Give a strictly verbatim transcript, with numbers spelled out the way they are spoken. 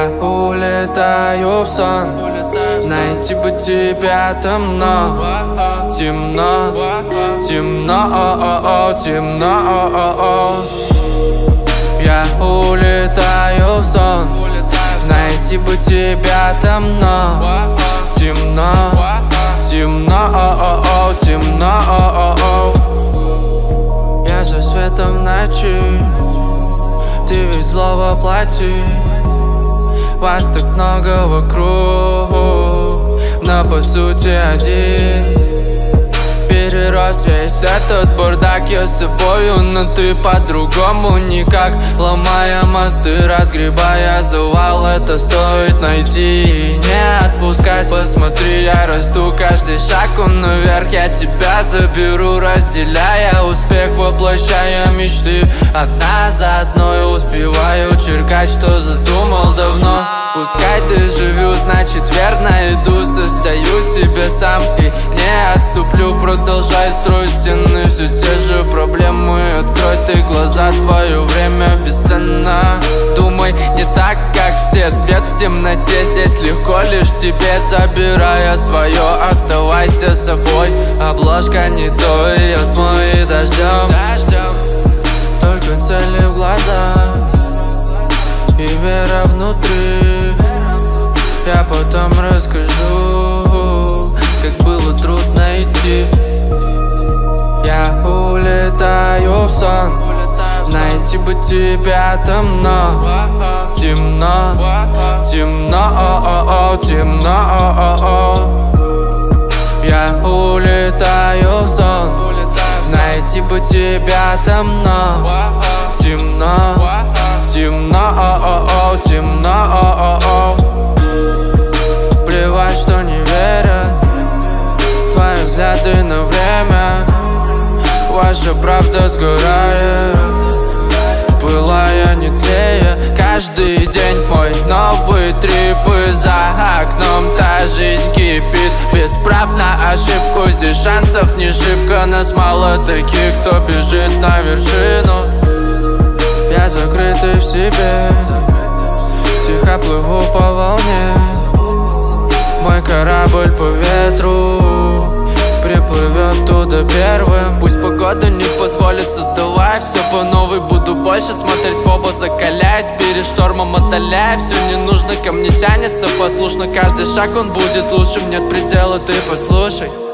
Я улетаю в сон, найти бы тебя темно, темно, темно, о-о-о, темно, о-о-о. Я улетаю в сон, найти бы тебя темно, темно, темно, о-о-о, темно, о-о-о. Я за светом ночи, ты ведь зло воплоти. Вас так много вокруг, но по сути один. Перерос весь этот бардак я с собою, но ты по-другому никак. Ломая мосты, разгребая завал, это стоит найти и не отпускать. Посмотри, я расту, каждый шаг он наверх. Я тебя заберу, разделяя успех, воплощая мечты одна за одной. Успеваю черкать, что задумал давно. Пускай доживу, значит верно иду. Создаю себе сам и не отступлю. Продолжай строить стены, все те же проблемы. Открой ты глаза, твое время бесценно. Думай не так, как все, свет в темноте. Здесь легко лишь тебе, забирая свое. Оставайся собой, обложка не то, ее смоет дождем. Только цели в глазах и вера внутри. Я потом расскажу, как было трудно идти. Я улетаю в сон, найти бы тебя темно, темно, темно, о-о-о, темно, о-о-о. Я улетаю в сон, найти бы тебя темно, темно, темно, о-о-о, темно, о-о-о. Плевать, что не верят твои взгляды на время. Ваша правда сгорает, пылая не тлея. Каждый день мой новый трип, и за окном та жизнь кипит. Без прав на ошибку, здесь шансов не шибко. Нас мало таких, кто бежит на вершину. Я закрытый в себе, тихо плыву по волне. Мой корабль по ветру приплывет туда первым. Пусть погода не позволит, создавая все по новой. Буду больше смотреть в оба, закаляясь перед штормом, отдаляя. Все не нужно, ко мне тянется послушно. Каждый шаг он будет лучшим, нет предела, ты послушай.